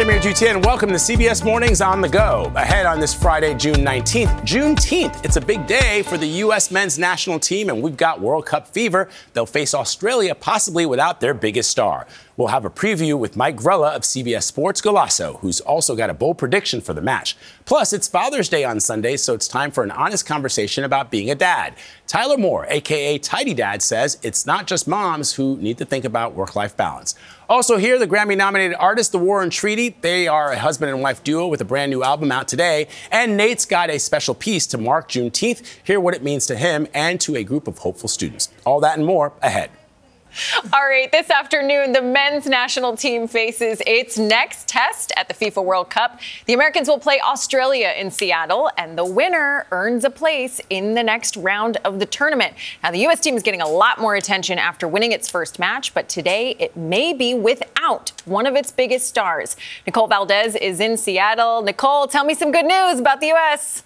Amir Dutien. Welcome to CBS Mornings on the Go. Ahead on this Friday, June 19th. Juneteenth. It's a big day for the U.S. men's national team, and we've got World Cup fever. They'll face Australia, possibly without their biggest star. We'll have a preview with Mike Grella of CBS Sports Golasso, who's also got a bold prediction for the match. Plus, it's Father's Day on Sunday, so it's time for an honest conversation about being a dad. Tyler Moore, a.k.a. Tidy Dad, says it's not just moms who need to think about work-life balance. Also here, the Grammy-nominated artist, The War and Treaty. They are a husband and wife duo with a brand new album out today. And Nate's got a special piece to mark Juneteenth. Hear what it means to him and to a group of hopeful students. All that and more ahead. All right, this afternoon, the men's national team faces its next test at the FIFA World Cup. The Americans will play Australia in Seattle, and the winner earns a place in the next round of the tournament. Now, the U.S. team is getting a lot more attention after winning its first match, but today it may be without one of its biggest stars. Nicole Valdez is in Seattle. Nicole, tell me some good news about the U.S.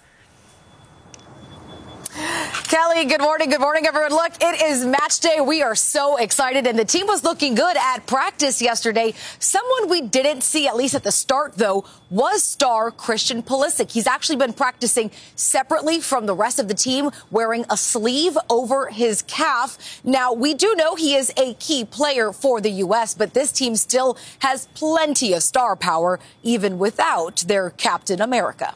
Kelly, good morning. Good morning, everyone. Look, it is match day. We are so excited, and the team was looking good at practice yesterday. Someone we didn't see, at least at the start, though, was star Christian Pulisic. He's actually been practicing separately from the rest of the team, wearing a sleeve over his calf. Now, we do know he is a key player for the U.S., but this team still has plenty of star power, even without their Captain America.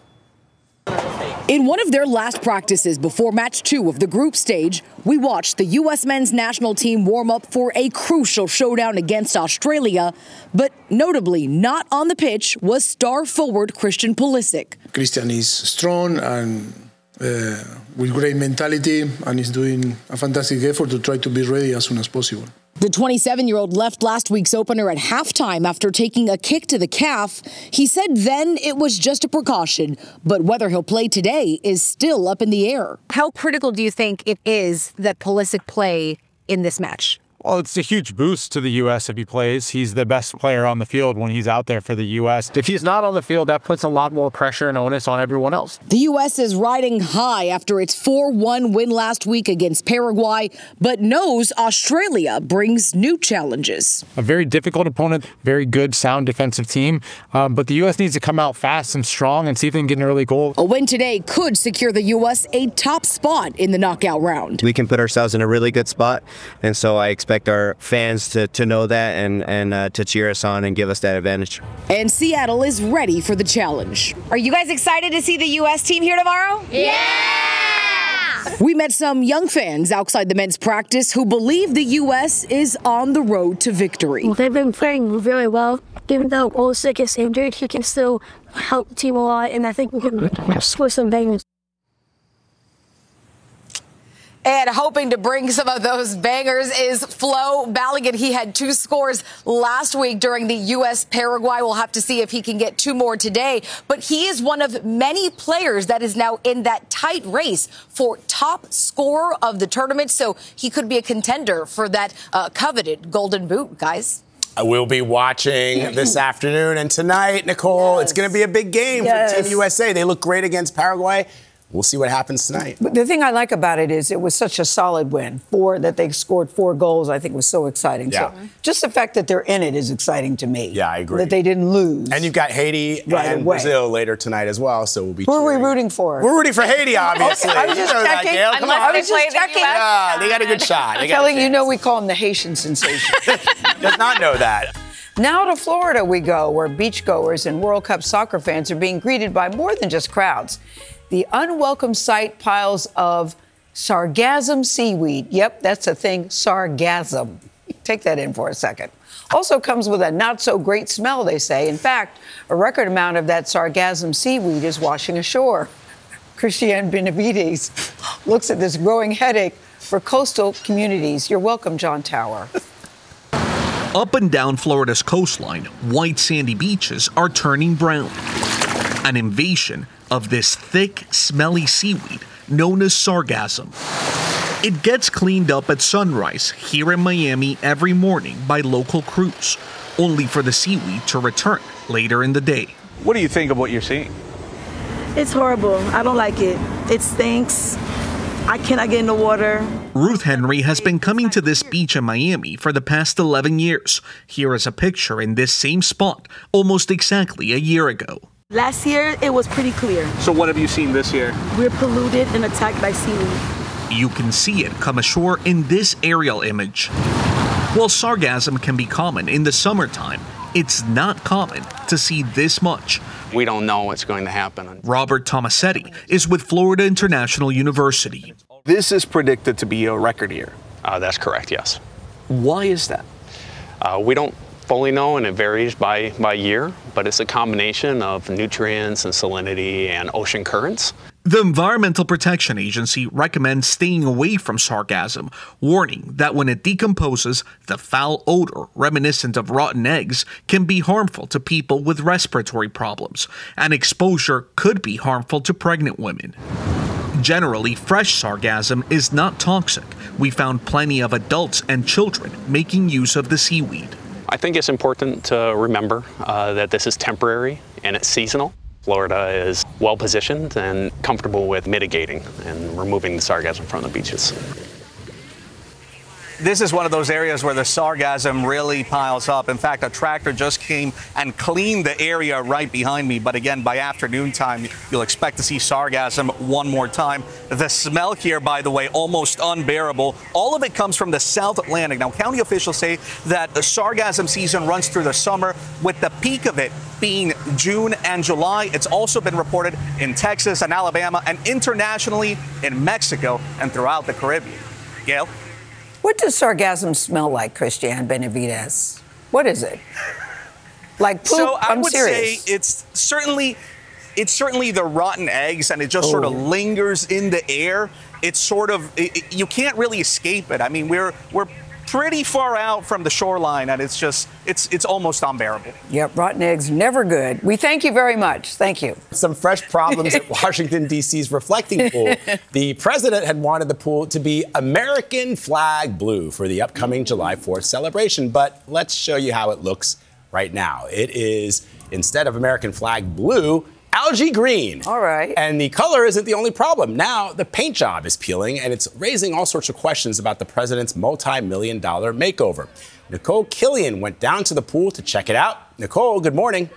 In one of their last practices before match 2 of the group stage, we watched the U.S. men's national team warm up for a crucial showdown against Australia. But notably not on the pitch was star forward Christian Pulisic. Christian is strong and with great mentality, and is doing a fantastic effort to try to be ready as soon as possible. The 27-year-old left last week's opener at halftime after taking a kick to the calf. He said then it was just a precaution, but whether he'll play today is still up in the air. How critical do you think it is that Pulisic play in this match? Well, it's a huge boost to the U.S. if he plays. He's the best player on the field when he's out there for the U.S. If he's not on the field, that puts a lot more pressure and onus on everyone else. The U.S. is riding high after its 4-1 win last week against Paraguay, but knows Australia brings new challenges. A very difficult opponent, very good, sound defensive team. But the U.S. needs to come out fast and strong and see if they can get an early goal. A win today could secure the U.S. a top spot in the knockout round. We can put ourselves in a really good spot, and so I expect our fans to know that and to cheer us on and give us that advantage. And Seattle is ready for the challenge. Are you guys excited to see the U.S. team here tomorrow? Yeah! We met some young fans outside the men's practice who believe the U.S. is on the road to victory. Well, they've been playing very well. Even though Pulisic is injured, he can still help the team a lot, and I think we can score some bangers. And hoping to bring some of those bangers is Flo Balogun. He had 2 scores last week during the U.S.-Paraguay. We'll have to see if he can get 2 more today. But he is one of many players that is now in that tight race for top scorer of the tournament. So he could be a contender for that coveted Golden Boot, guys. We'll be watching this afternoon and tonight, Nicole. Yes. It's going to be a big game for Team USA. They look great against Paraguay. We'll see what happens tonight. But the thing I like about it is it was such a solid win. That they scored 4 goals, I think was so exciting. Yeah. So just the fact that they're in it is exciting to me. Yeah, I agree. That they didn't lose. And you've got Haiti and Brazil later tonight as well, so we'll be cheering. Who are we rooting for? We're rooting for Haiti, obviously. Okay, I was just checking. I was just checking. Yeah, they got a good shot. Kelly, you know we call him the Haitian sensation. Does not know that. Now to Florida we go, where beachgoers and World Cup soccer fans are being greeted by more than just crowds. The unwelcome sight piles of sargassum seaweed. Yep, that's a thing, sargassum. Take that in for a second. Also comes with a not-so-great smell, they say. In fact, a record amount of that sargassum seaweed is washing ashore. Christiane Benavides looks at this growing headache for coastal communities. You're welcome, John Tower. Up and down Florida's coastline, white sandy beaches are turning brown. An invasion of this thick, smelly seaweed known as sargassum. It gets cleaned up at sunrise here in Miami every morning by local crews, only for the seaweed to return later in the day. What do you think of what you're seeing? It's horrible. I don't like it. It stinks. I cannot get in the water. Ruth Henry has been coming to this beach in Miami for the past 11 years. Here is a picture in this same spot almost exactly a year ago. Last year, it was pretty clear. So what have you seen this year? We're polluted and attacked by seaweed. You can see it come ashore in this aerial image. While sargassum can be common in the summertime, it's not common to see this much. We don't know what's going to happen. Robert Tomasetti is with Florida International University. This is predicted to be a record year. That's correct, yes. Why is that? We don't fully know, and it varies by year, but it's a combination of nutrients and salinity and ocean currents. The Environmental Protection Agency recommends staying away from sargassum, warning that when it decomposes, the foul odor reminiscent of rotten eggs can be harmful to people with respiratory problems, and exposure could be harmful to pregnant women. Generally, fresh sargassum is not toxic. We found plenty of adults and children making use of the seaweed. I think it's important to remember that this is temporary and it's seasonal. Florida is well positioned and comfortable with mitigating and removing the sargassum from the beaches. This is one of those areas where the sargassum really piles up. In fact, a tractor just came and cleaned the area right behind me. But again, by afternoon time, you'll expect to see sargassum one more time. The smell here, by the way, almost unbearable. All of it comes from the South Atlantic. Now, county officials say that the sargassum season runs through the summer, with the peak of it being June and July. It's also been reported in Texas and Alabama and internationally in Mexico and throughout the Caribbean. Gail? What does sargassum smell like, Christiane Benavides? What is it? Like poop? So I I'm would serious. say it's certainly the rotten eggs, and it just sort of lingers in the air. It's sort of you can't really escape it. I mean, we're pretty far out from the shoreline, and it's almost unbearable. Yep, rotten eggs, never good. We thank you very much. Thank you. Some fresh problems at Washington, D.C.'s reflecting pool. The president had wanted the pool to be American flag blue for the upcoming July 4th celebration, but let's show you how it looks right now. It is, instead of American flag blue, algae green. All right. And the color isn't the only problem. Now the paint job is peeling, and it's raising all sorts of questions about the president's multi-million-dollar makeover. Nicole Killian went down to the pool to check it out. Nicole, good morning.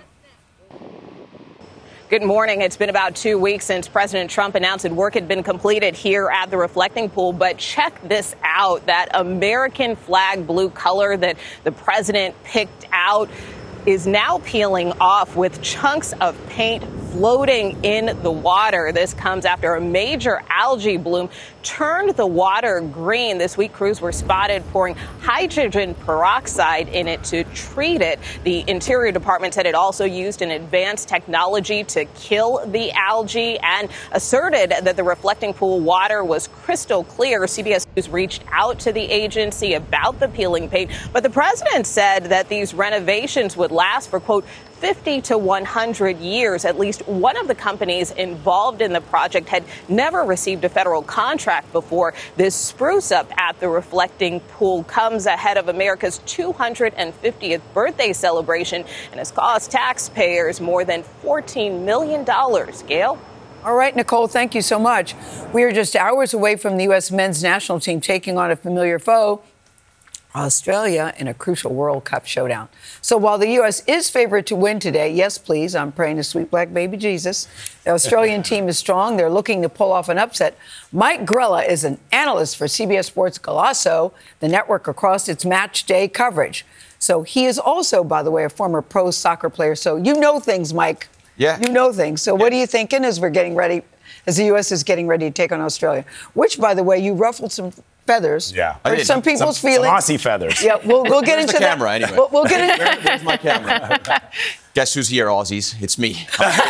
Good morning. It's been about 2 weeks since President Trump announced that work had been completed here at the reflecting pool. But check this out. That American flag blue color that the president picked out is now peeling off with chunks of paint floating in the water. This comes after a major algae bloom turned the water green. This week, crews were spotted pouring hydrogen peroxide in it to treat it. The Interior Department said it also used an advanced technology to kill the algae and asserted that the reflecting pool water was crystal clear. CBS News reached out to the agency about the peeling paint, but the president said that these renovations would last for, quote, 50 to 100 years. At least one of the companies involved in the project had never received a federal contract before. This spruce up at the reflecting pool comes ahead of America's 250th birthday celebration and has cost taxpayers more than $14 million. Gail? All right, Nicole, thank you so much. We are just hours away from the U.S. men's national team taking on a familiar foe, Australia, in a crucial World Cup showdown. So while the U.S. is favored to win today, yes, please, I'm praying to sweet black baby Jesus, the Australian team is strong. They're looking to pull off an upset. Mike Grella is an analyst for CBS Sports Golazo, the network across its match day coverage. So he is also, by the way, a former pro soccer player. So you know things, Mike. Yeah. You know things. So what are you thinking as we're getting ready, as the U.S. is getting ready to take on Australia? Which, by the way, you ruffled some feathers. Yeah. For some people's feelings. Some Aussie feathers. Yeah, we'll get into the that. camera, anyway. We'll get into There's my camera. Guess who's here, Aussies? It's me.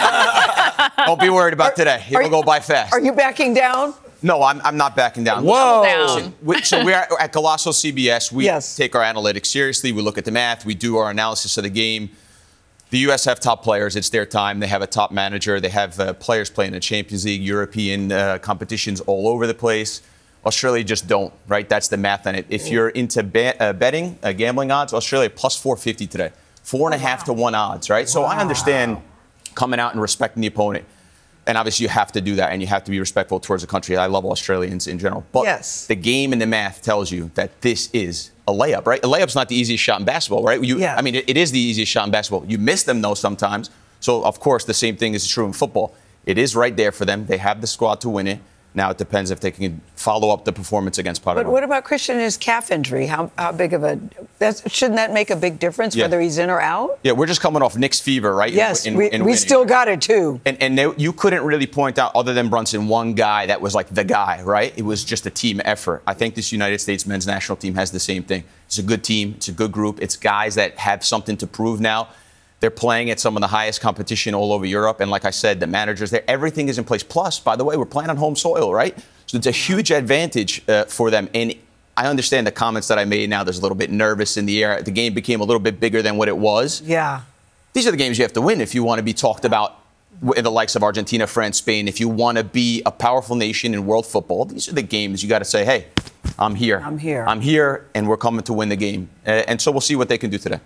Don't be worried about today. It will go by fast. Are you backing down? No, I'm not backing down. Whoa. So we're at Golazo CBS. We take our analytics seriously. We look at the math. We do our analysis of the game. The U.S. have top players. It's their time. They have a top manager. They have players playing in the Champions League, European competitions all over the place. Australia just don't, right? That's the math on it. If you're into betting, gambling odds, Australia plus 450 today. 4.5 to 1 odds, right? So I understand coming out and respecting the opponent. And obviously, you have to do that, and you have to be respectful towards the country. I love Australians in general. But the game and the math tells you that this is a layup, right? A layup's not the easiest shot in basketball, right? I mean, it is the easiest shot in basketball. You miss them, though, sometimes. So, of course, the same thing is true in football. It is right there for them. They have the squad to win it. Now it depends if they can follow up the performance against Paraguay. But what about Christian and his calf injury? How big of shouldn't that make a big difference whether he's in or out? Yeah, we're just coming off Nick's fever, right? Yes, we still got it too. And you couldn't really point out, other than Brunson, one guy that was like the guy, right? It was just a team effort. I think this United States men's national team has the same thing. It's a good team. It's a good group. It's guys that have something to prove now. They're playing at some of the highest competition all over Europe. And like I said, the managers there, everything is in place. Plus, by the way, we're playing on home soil, right? So it's a huge advantage for them. And I understand the comments that I made now. There's a little bit nervous in the air. The game became a little bit bigger than what it was. Yeah. These are the games you have to win if you want to be talked about in the likes of Argentina, France, Spain. If you want to be a powerful nation in world football, these are the games you got to say, hey, I'm here. I'm here, and we're coming to win the game. And so we'll see what they can do today.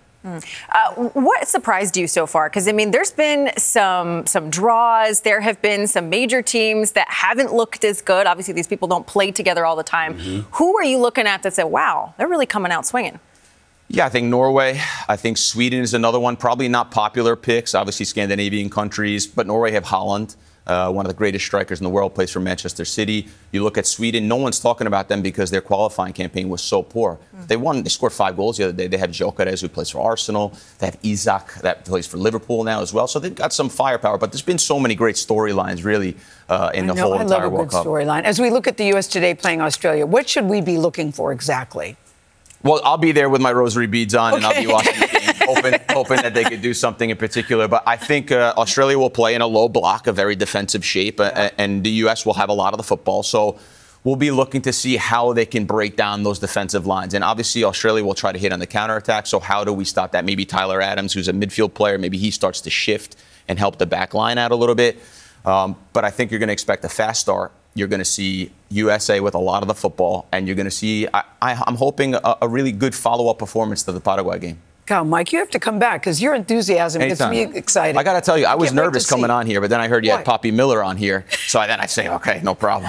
What surprised you so far? Because, I mean, there's been some draws. There have been some major teams that haven't looked as good. Obviously, these people don't play together all the time. Who are you looking at that said, wow, they're really coming out swinging? Yeah, I think Norway. I think Sweden is another one. Probably not popular picks. Obviously, Scandinavian countries. But Norway have Haaland. One of the greatest strikers in the world, plays for Manchester City. You look at Sweden, no one's talking about them because their qualifying campaign was so poor. They won, they scored 5 goals the other day. They have Gyökeres, who plays for Arsenal. They have Isak, that plays for Liverpool now as well. So they've got some firepower. But there's been so many great storylines, really, in the whole entire World Cup. I love a good storyline. As we look at the U.S. today playing Australia, what should we be looking for exactly? Well, I'll be there with my rosary beads on, and I'll be watching the game, hoping that they could do something in particular. But I think Australia will play in a low block, a very defensive shape, and the U.S. will have a lot of the football. So we'll be looking to see how they can break down those defensive lines. And obviously, Australia will try to hit on the counterattack. So how do we stop that? Maybe Tyler Adams, who's a midfield player, maybe he starts to shift and help the back line out a little bit. But I think you're going to expect a fast start. You're going to see USA with a lot of the football, and you're going to see, I'm hoping, a really good follow-up performance to the Paraguay game. God, Mike, you have to come back because your enthusiasm gets me excited. I got to tell you, I was nervous coming on here, but then I heard you had Poppy Miller on here. So then I say, okay, no problem.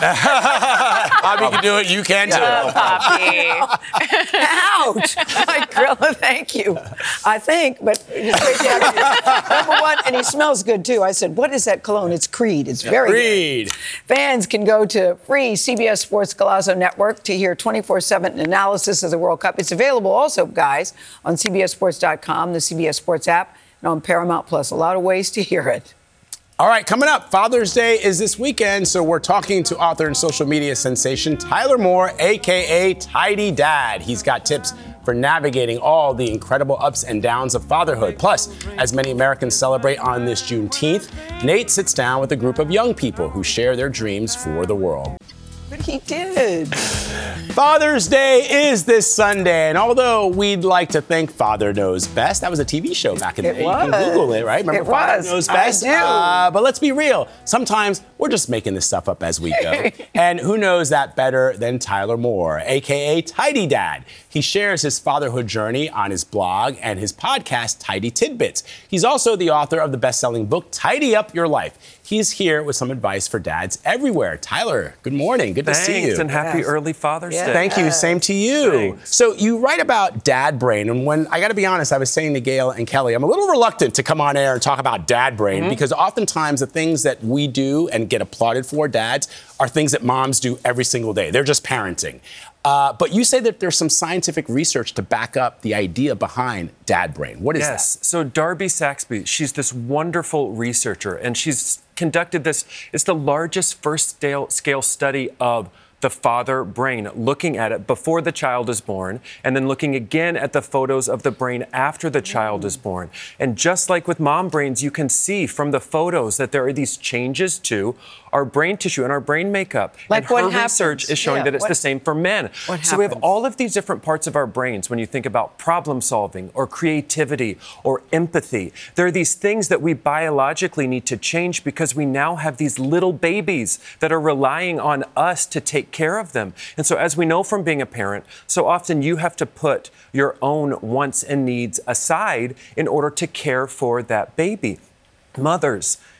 Poppy can do it. You can too. Poppy. Ouch. Mike Grillo, thank you. I think, but it's great to have you. Number one, and he smells good too. I said, what is that cologne? It's Creed. It's very Creed. Good. Fans can go to free CBS Sports Golazo Network to hear 24/7 analysis of the World Cup. It's available also, guys, on CBSSports.com, the CBS Sports app, and on Paramount Plus. A lot of ways to hear it. All right, coming up, Father's Day is this weekend, so we're talking to author and social media sensation Tyler Moore, a.k.a. Tidy Dad. He's got tips for navigating all the incredible ups and downs of fatherhood. Plus, as many Americans celebrate on this Juneteenth, Nate sits down with a group of young people who share their dreams for the world. But he did. Father's Day is this Sunday, and although we'd like to think Father Knows Best, that was a TV show back in the day. You can Google it, right? Remember Father Knows Best? I do. But let's be real. Sometimes we're just making this stuff up as we go. And who knows that better than Tyler Moore, a.k.a. Tidy Dad. He shares his fatherhood journey on his blog and his podcast, Tidy Tidbits. He's also the author of the best-selling book, Tidy Up Your Life. He's here with some advice for dads everywhere. Tyler, good morning. Good to see you. Thanks, and happy early Father's Day. Thank you. Same to you. Thanks. So you write about dad brain, and when I got to be honest, I was saying to Gail and Kelly, I'm a little reluctant to come on air and talk about dad brain because oftentimes the things that we do and get applauded for, dads, are things that moms do every single day. They're just parenting. But you say that there's some scientific research to back up the idea behind dad brain. What is that? Yes. So Darby Saxby, she's this wonderful researcher, and she's conducted this. It's the largest first-scale study of the father brain, looking at it before the child is born, and then looking again at the photos of the brain after the child is born. And just like with mom brains, you can see from the photos that there are these changes to our brain tissue and our brain makeup. Like and her research is showing that it's the same for men. So we have all of these different parts of our brains when you think about problem solving or creativity or empathy. There are these things that we biologically need to change because we now have these little babies that are relying on us to take care of them. And so as we know from being a parent, so often you have to put your own wants and needs aside in order to care for that baby. Mothers,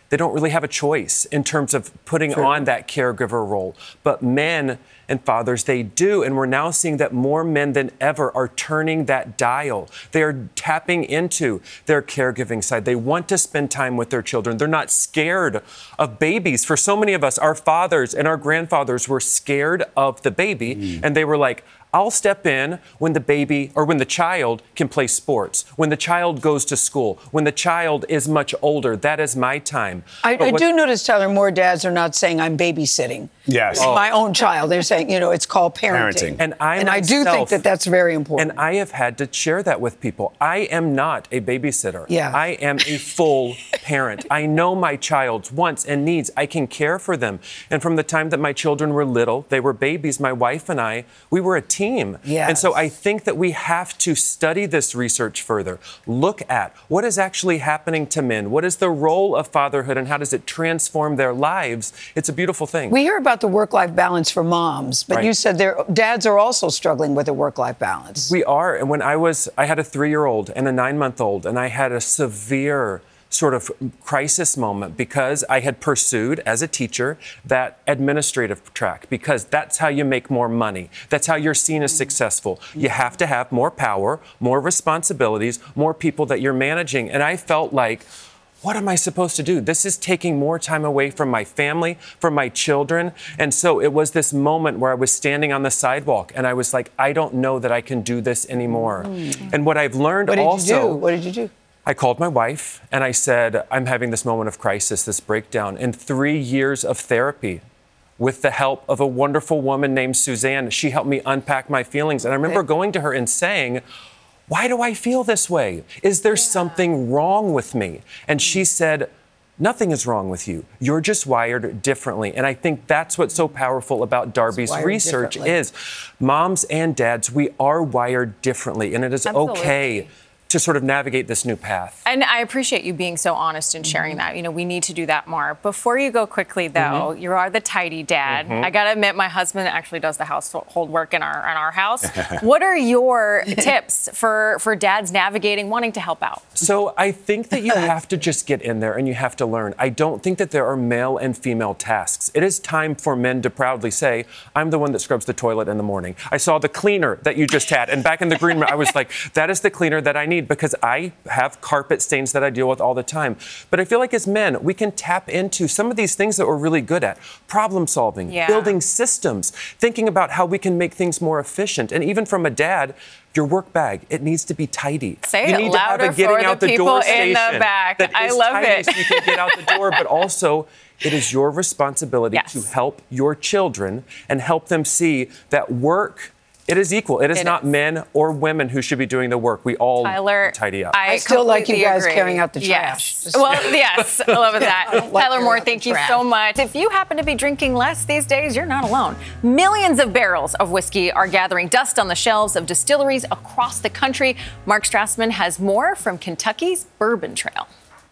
they don't really have a choice in terms of putting on that caregiver role. But men and fathers, they do. And we're now seeing that more men than ever are turning that dial. They are tapping into their caregiving side. They want to spend time with their children. They're not scared of babies. For so many of us, our fathers and our grandfathers were scared of the baby, and they were like, I'll step in when the baby or when the child can play sports, when the child goes to school, when the child is much older. That is my time. I do notice, Tyler, more dads are not saying I'm babysitting. Yes. My own child. They're saying, it's called parenting. And I do think that that's very important. And I have had to share that with people. I am not a babysitter. Yeah. I am a full parent. I know my child's wants and needs. I can care for them. And from the time that my children were little, they were babies, my wife and I, we were a team. Yes. And so I think that we have to study this research further. Look at what is actually happening to men. What is the role of fatherhood and how does it transform their lives? It's a beautiful thing. We hear about the work-life balance for moms, but you said dads are also struggling with a work-life balance. We are. And when I had a 3-year-old and a 9-month-old, and I had a severe sort of crisis moment because I had pursued as a teacher that administrative track, because that's how you make more money. That's how you're seen as successful. You have to have more power, more responsibilities, more people that you're managing. And I felt like, what am I supposed to do? This is taking more time away from my family, from my children. And so it was this moment where I was standing on the sidewalk and I was like, I don't know that I can do this anymore. And what I've learned also. What did you do? I called my wife and I said, I'm having this moment of crisis, this breakdown. And 3 years of therapy with the help of a wonderful woman named Suzanne, she helped me unpack my feelings. And I remember going to her and saying, why do I feel this way? Is there something wrong with me? And she said, nothing is wrong with you. You're just wired differently. And I think that's what's so powerful about Darby's research is moms and dads, we are wired differently. And it is okay to sort of navigate this new path. And I appreciate you being so honest and sharing that. We need to do that more. Before you go quickly, though, you are the tidy dad. I got to admit, my husband actually does the household work in our house. What are your tips for dads navigating, wanting to help out? So I think that you have to just get in there and you have to learn. I don't think that there are male and female tasks. It is time for men to proudly say, I'm the one that scrubs the toilet in the morning. I saw the cleaner that you just had. And back in the green room, I was like, that is the cleaner that I need, because I have carpet stains that I deal with all the time. But I feel like as men, we can tap into some of these things that we're really good at. Problem solving, building systems, thinking about how we can make things more efficient. And even from a dad, your work bag, it needs to be tidy. Say you it need louder to have a getting for out the the people door in station the back. I love tidy it. so you can get out the door, but also it is your responsibility to help your children and help them see that work, it is equal. It is not men or women who should be doing the work. We all tidy up. I still like you guys agree. carrying out the trash. Yes. Well, yes, I love that. Like Tyler Moore, thank you so much. If you happen to be drinking less these days, you're not alone. Millions of barrels of whiskey are gathering dust on the shelves of distilleries across the country. Mark Strassman has more from Kentucky's Bourbon Trail.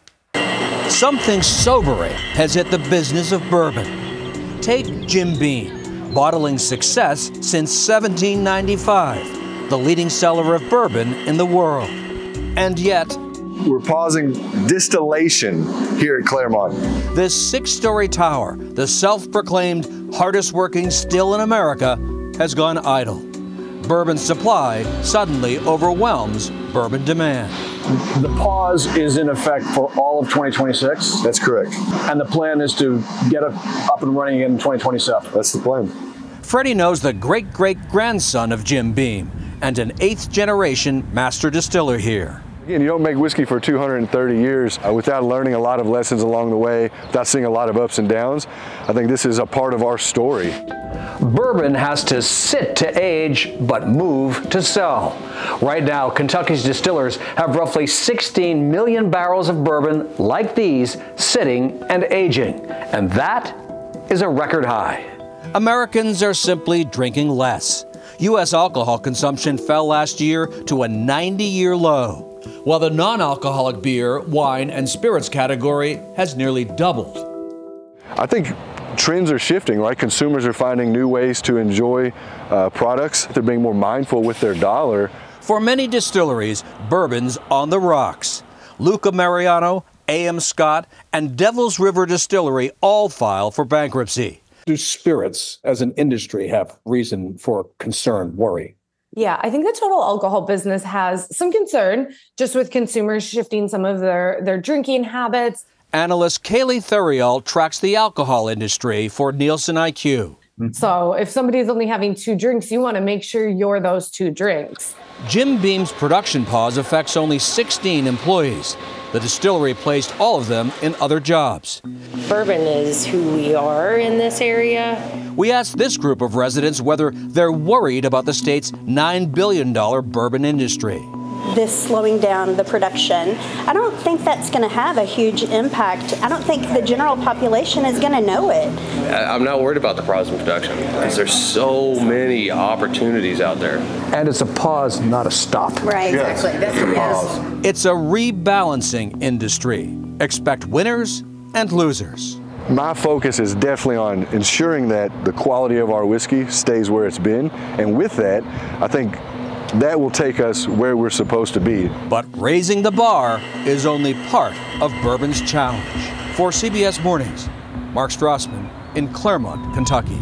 Something sobering has hit the business of bourbon. Take Jim Beam. Bottling success since 1795, the leading seller of bourbon in the world. And yet, we're pausing distillation here at Claremont. This 6-story tower, the self-proclaimed hardest working still in America, has gone idle. Bourbon supply suddenly overwhelms bourbon demand. The pause is in effect for all of 2026? That's correct. And the plan is to get it up and running again in 2027? That's the plan. Freddie knows the great-great-grandson of Jim Beam and an 8th-generation master distiller here. Again, you don't make whiskey for 230 years without learning a lot of lessons along the way, without seeing a lot of ups and downs. I think this is a part of our story. Bourbon has to sit to age, but move to sell. Right now, Kentucky's distillers have roughly 16 million barrels of bourbon like these sitting and aging. And that is a record high. Americans are simply drinking less. U.S. alcohol consumption fell last year to a 90-year low, while the non-alcoholic beer, wine, and spirits category has nearly doubled. I think trends are shifting, right? Consumers are finding new ways to enjoy products. They're being more mindful with their dollar. For many distilleries, bourbon's on the rocks. Luca Mariano, A.M. Scott, and Devil's River Distillery all file for bankruptcy. Do spirits as an industry have reason for concern, worry? Yeah, I think the total alcohol business has some concern just with consumers shifting some of their drinking habits. Analyst Kaylee Theriault tracks the alcohol industry for Nielsen IQ. So if somebody's only having 2 drinks, you want to make sure you're those 2 drinks. Jim Beam's production pause affects only 16 employees. The distillery placed all of them in other jobs. Bourbon is who we are in this area. We asked this group of residents whether they're worried about the state's $9 billion bourbon industry. This slowing down the production, I don't think that's going to have a huge impact. I don't think the general population is going to know it. I'm not worried about the pause in production because there's so many opportunities out there. And it's a pause, not a stop. Right, exactly. That's what it is. It's a rebalancing industry. Expect winners and losers. My focus is definitely on ensuring that the quality of our whiskey stays where it's been. And with that, I think that will take us where we're supposed to be. But raising the bar is only part of bourbon's challenge. For CBS Mornings, Mark Strassman in Claremont, Kentucky.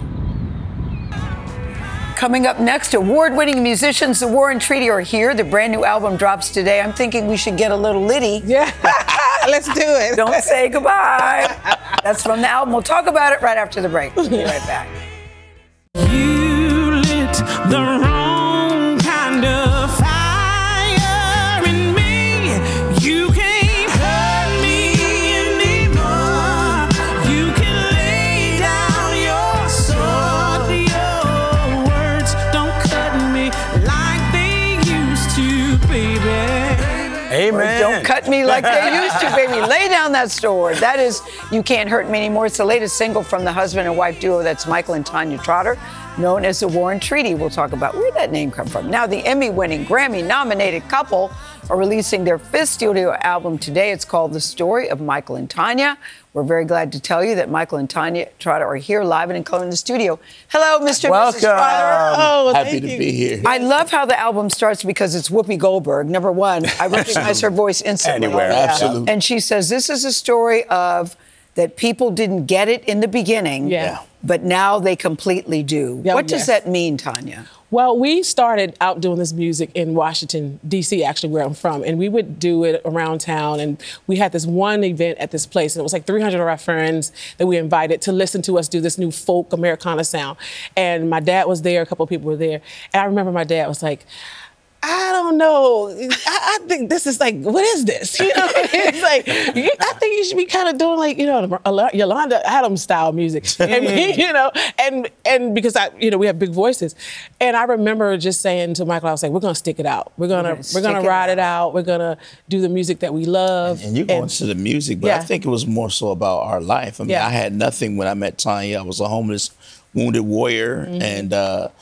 Coming up next, award-winning musicians, The War and Treaty, are here. The brand new album drops today. I'm thinking we should get a little litty. Yeah, let's do it. Don't say goodbye. That's from the album. We'll talk about it right after the break. We'll be right back. You lit the wrong kind of fire in me. You can't hurt me anymore. You can lay down your sword. Your words don't cut me like they used to, baby. Amen. Don't cut me like they used to, baby. Lay down that sword. That is You Can't Hurt Me Anymore. It's the latest single from the husband and wife duo. That's Michael and Tanya Trotter, known as the War and Treaty. We'll talk about where that name come from. Now, the Emmy-winning, Grammy-nominated couple are releasing their 5th studio album today. It's called The Story of Michael and Tanya. We're very glad to tell you that Michael and Tanya Trotter are here live and in color in the studio. Hello, Mr. and Mrs. Trotter. Oh, happy to be here. I love how the album starts because it's Whoopi Goldberg. Number one, I recognize her voice instantly. Anywhere, absolutely. And she says this is a story of that people didn't get it in the beginning, but now they completely do. Yeah, what does that mean, Tanya? Well, we started out doing this music in Washington, D.C., actually, where I'm from. And we would do it around town. And we had this one event at this place. And it was like 300 of our friends that we invited to listen to us do this new folk Americana sound. And my dad was there. A couple of people were there. And I remember my dad was like, I don't know. I think this is like, what is this? You know, it's like, I think you should be kind of doing like, you know, Yolanda Adams style music. And, you know, and because we have big voices. And I remember just saying to Michael, I was like, we're going to stick it out. We're going to ride it out. We're going to do the music that we love. And you're going to the music, but I think it was more so about our life. I mean, I had nothing when I met Tanya. I was a homeless, wounded warrior. And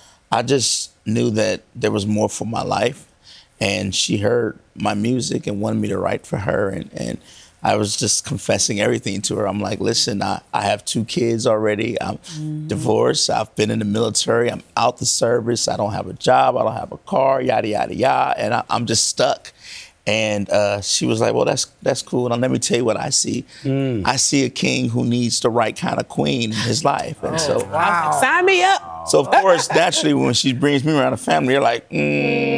I just knew that there was more for my life, and she heard my music and wanted me to write for her, and I was just confessing everything to her. I'm like, listen, I have 2 kids already. I'm divorced. I've been in the military. I'm out the service. I don't have a job. I don't have a car, yada, yada, yada, and I'm just stuck. And she was like, well, that's cool. Now, let me tell you what I see. I see a king who needs the right kind of queen in his life. And Wow. Sign me up. So, of course, naturally, when she brings me around the family, you're like, You're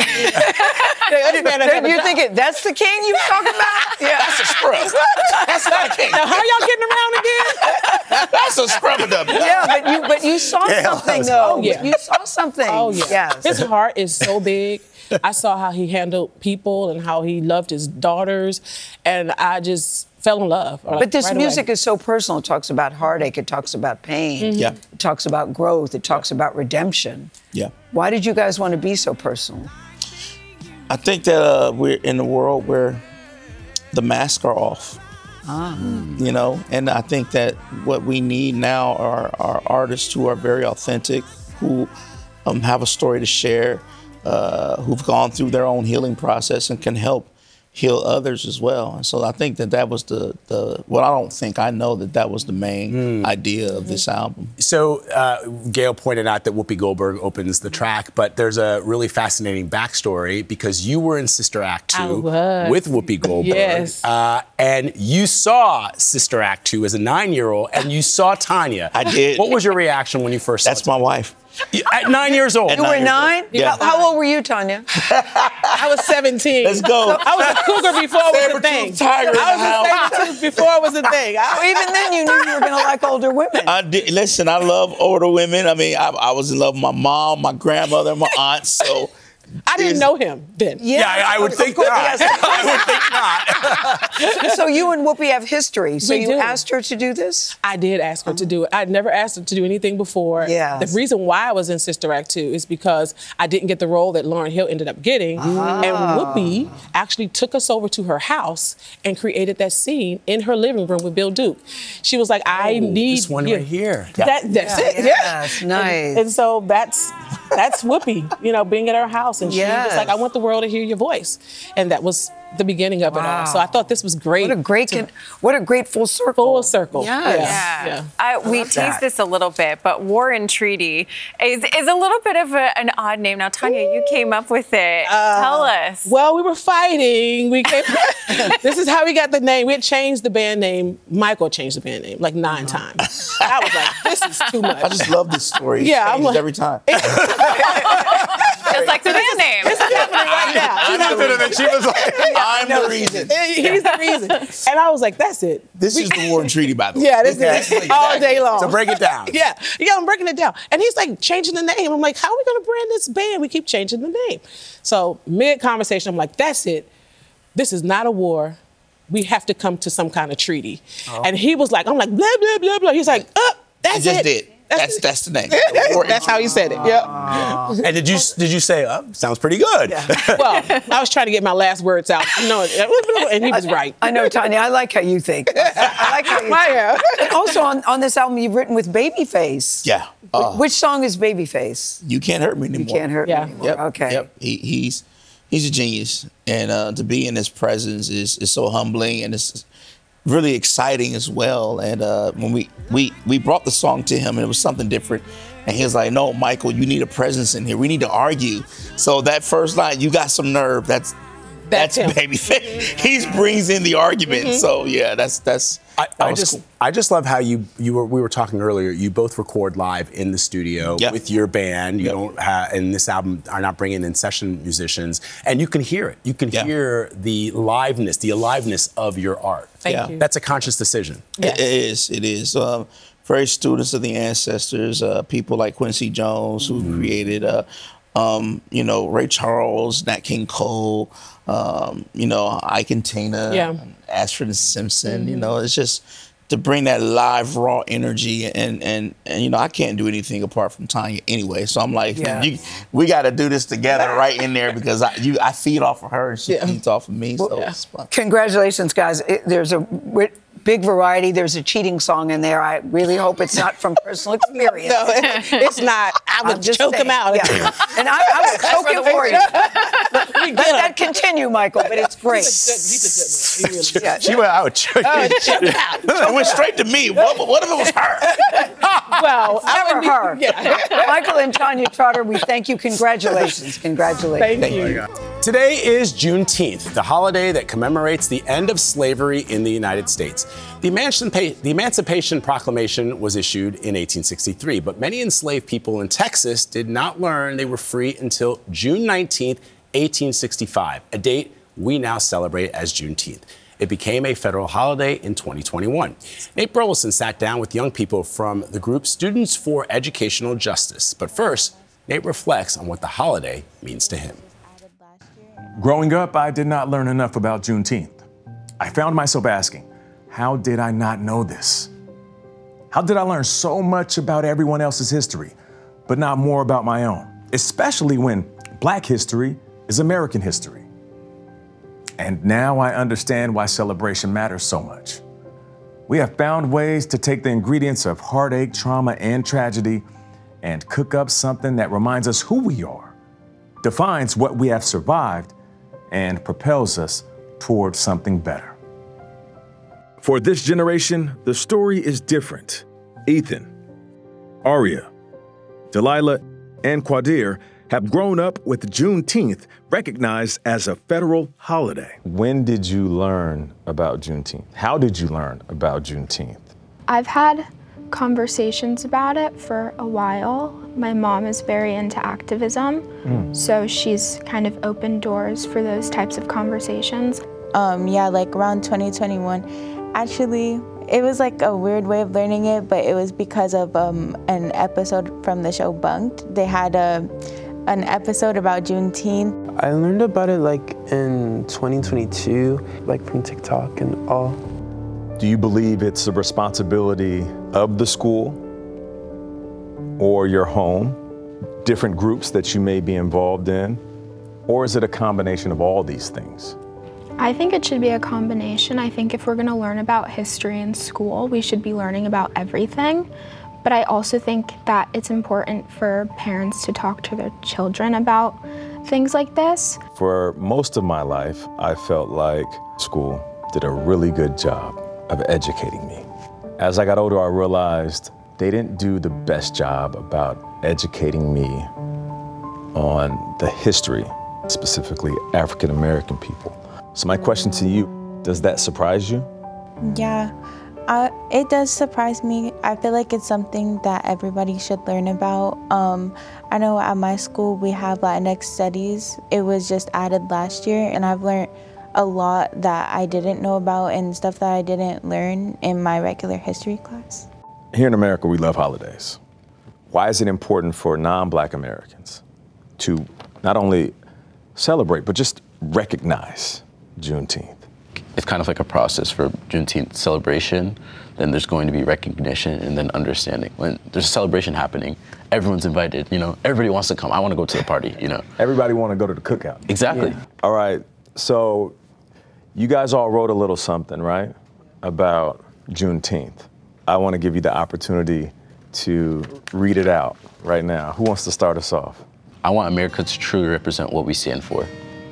thinking, that's the king you talking about? Yeah, that's a scrub. That's not a king. Now, how y'all getting around again? That's a scrub of them. Yeah, but you saw something, though. Oh, yeah. You saw something. Oh, yeah. Yes. His heart is so big. I saw how he handled people and how he loved his daughters, and I just fell in love. But this music is so personal. It talks about heartache. It talks about pain. Yeah. It talks about growth. It talks about redemption. Yeah. Why did you guys want to be so personal? I think that we're in a world where the masks are off. You know, and I think that what we need now are artists who are very authentic, who have a story to share, who've gone through their own healing process and can help heal others as well. And so I think that was I know that was the main idea of this album. So Gail pointed out that Whoopi Goldberg opens the track, but there's a really fascinating backstory because you were in Sister Act 2 with Whoopi Goldberg. Yes. And you saw Sister Act 2 as a 9-year-old, and you saw Tanya. I did. What was your reaction when you first saw That's my wife. At 9 years old. You were 9? Yeah. How old were you, Tanya? I was 17. Let's go. I was a cougar before it was a thing. Tiger I was a saber-tooth before it was a thing. Even then, you knew you were going to like older women. I did. Listen, I love older women. I mean, I was in love with my mom, my grandmother, my aunt. So I didn't know him then. Yeah, I would think not. I would think not. So you and Whoopi have history. So We you do. asked her to do this? I did ask her to do it. I'd never asked her to do anything before. Yes. The reason why I was in Sister Act 2 is because I didn't get the role that Lauryn Hill ended up getting. And Whoopi actually took us over to her house and created that scene in her living room with Bill Duke. She was like, I need this one you. right here. That's it. Yes, nice. And so that's Whoopi, being at our house. And she was like, I want the world to hear your voice. And that was the beginning of it all. So I thought this was great. What a great full circle. Full circle. Yeah. We love teased that. this a little bit, but War and Treaty is a little bit of an odd name. Now, Tanya, you came up with it. Tell us. Well, we were fighting. This is how we got the name. We had changed the band name. Michael changed the band name like 9 times. I was like, this is too much. I just love this story. Yeah, I'm Changes like- every time. Just like the band name. This is happening right now. She looked at him and she was like, I'm the reason. He's the reason. And I was like, that's it. This is the War and Treaty, by the way. Yeah, this is all day long. So break it down. Yeah, I'm breaking it down. And he's like changing the name. I'm like, how are we going to brand this band? We keep changing the name. So mid-conversation, I'm like, that's it. This is not a war. We have to come to some kind of treaty. And he was like, I'm like, blah, blah, blah, blah. He's like, that's He just it. did. That's the name. That's how he said it. Yeah. And did you say, sounds pretty good? Well, I was trying to get my last words out. And he was right. I know, Tanya. I like how you think. I like how you think. And also on this album, you've written with Babyface. Yeah. Which song is Babyface? You Can't Hurt Me Anymore. You Can't Hurt Me Anymore. Yep. Okay. Yep. He's a genius, and to be in his presence is so humbling, and it's really exciting as well. And when we brought the song to him, and it was something different, and he was like, "No, Michael, you need a presence in here. We need to argue." So that first line, "You got some nerve," that's him. Babyface. He brings in the argument. So yeah, that's. I just love how we were talking earlier. You both record live in the studio with your band. You don't have, and this album are not bringing in session musicians, and you can hear it. You can hear the aliveness of your art. Thank you. That's a conscious decision. It is. Very students of the ancestors, people like Quincy Jones, who created, Ray Charles, Nat King Cole, Ike and Tina, Ashford and Simpson. It's just to bring that live, raw energy, and I can't do anything apart from Tanya anyway. So I'm like, we got to do this together right in there because I feed off of her and she feeds off of me. So it's fun. Congratulations, guys. There's a big variety. There's a cheating song in there. I really hope it's not from personal experience. No, it's not. I would just choke him out. Yeah. And I would choke him for you. Let that continue, Michael, but it's great. He's a good one. He really is. She went out. Choke out. It went straight to me. What if it was her? Well, never her. Yeah. Michael and Tanya Trotter, we thank you. Congratulations. Congratulations. Thank you. Today is Juneteenth, the holiday that commemorates the end of slavery in the United States. The Emancipation Proclamation was issued in 1863, but many enslaved people in Texas did not learn they were free until June 19th, 1865, a date we now celebrate as Juneteenth. It became a federal holiday in 2021. Nate Burleson sat down with young people from the group Students for Educational Justice. But first, Nate reflects on what the holiday means to him. Growing up, I did not learn enough about Juneteenth. I found myself asking, how did I not know this? How did I learn so much about everyone else's history, but not more about my own, especially when Black history is American history? And now I understand why celebration matters so much. We have found ways to take the ingredients of heartache, trauma, and tragedy and cook up something that reminds us who we are, defines what we have survived, and propels us toward something better. For this generation, the story is different. Ethan, Aria, Delilah, and Quadir have grown up with Juneteenth recognized as a federal holiday. When did you learn about Juneteenth? How did you learn about Juneteenth? I've had conversations about it for a while. My mom is very into activism, so she's kind of opened doors for those types of conversations. Yeah, like around 2021. Actually, it was like a weird way of learning it, but it was because of an episode from the show Bunked. They had an episode about Juneteenth. I learned about it like in 2022, like from TikTok and all. Do you believe it's the responsibility of the school or your home, different groups that you may be involved in, or is it a combination of all these things? I think it should be a combination. I think if we're going to learn about history in school, we should be learning about everything. But I also think that it's important for parents to talk to their children about things like this. For most of my life, I felt like school did a really good job of educating me. As I got older, I realized they didn't do the best job about educating me on the history, specifically African American people. So my question to you, does that surprise you? Yeah, it does surprise me. I feel like it's something that everybody should learn about. I know at my school we have Latinx studies. It was just added last year, and I've learned a lot that I didn't know about and stuff that I didn't learn in my regular history class. Here in America, we love holidays. Why is it important for non-Black Americans to not only celebrate, but just recognize Juneteenth? It's kind of like a process for Juneteenth celebration. Then there's going to be recognition and then understanding. When there's a celebration happening, everyone's invited, everybody wants to come. I want to go to the party, Everybody want to go to the cookout. Exactly. Yeah. All right, so you guys all wrote a little something, right, about Juneteenth. I want to give you the opportunity to read it out right now. Who wants to start us off? I want America to truly represent what we stand for.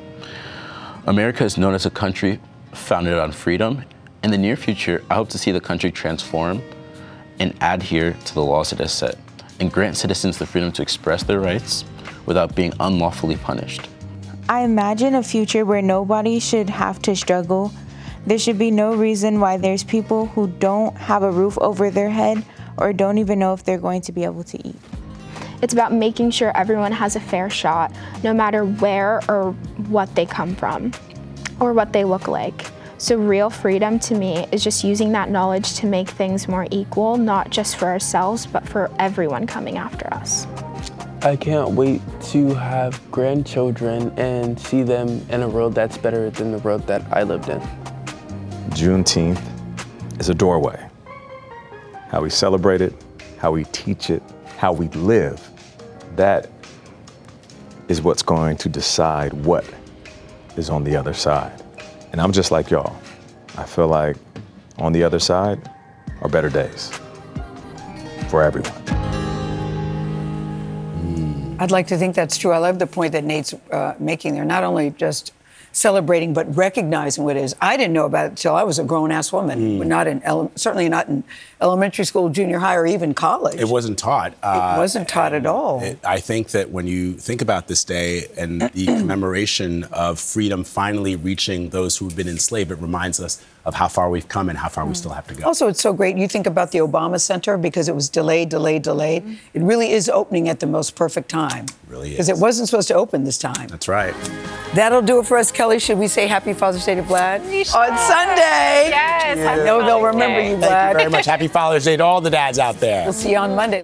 America is known as a country founded on freedom. In the near future, I hope to see the country transform and adhere to the laws it has set and grant citizens the freedom to express their rights without being unlawfully punished. I imagine a future where nobody should have to struggle. There should be no reason why there's people who don't have a roof over their head or don't even know if they're going to be able to eat. It's about making sure everyone has a fair shot, no matter where or what they come from or what they look like. So real freedom to me is just using that knowledge to make things more equal, not just for ourselves, but for everyone coming after us. I can't wait to have grandchildren and see them in a world that's better than the world that I lived in. Juneteenth is a doorway. How we celebrate it, how we teach it, how we live, that is what's going to decide what is on the other side. And I'm just like y'all. I feel like on the other side are better days for everyone. I'd like to think that's true. I love the point that Nate's making there, not only just celebrating, but recognizing what it is. I didn't know about it until I was a grown-ass woman, but not certainly not in elementary school, junior high, or even college. It wasn't taught. It wasn't taught at all. I think that when you think about this day and the commemoration of freedom finally reaching those who have been enslaved, it reminds us of how far we've come and how far we still have to go. Also, it's so great. You think about the Obama Center because it was delayed. It really is opening at the most perfect time. It really is. Because it wasn't supposed to open this time. That's right. That'll do it for us, Kelly. Should we say Happy Father's Day to Vlad on Sunday? Yes. I know they'll remember you, Vlad. Thank you very much. Happy Father's Day to all the dads out there. We'll see you on Monday.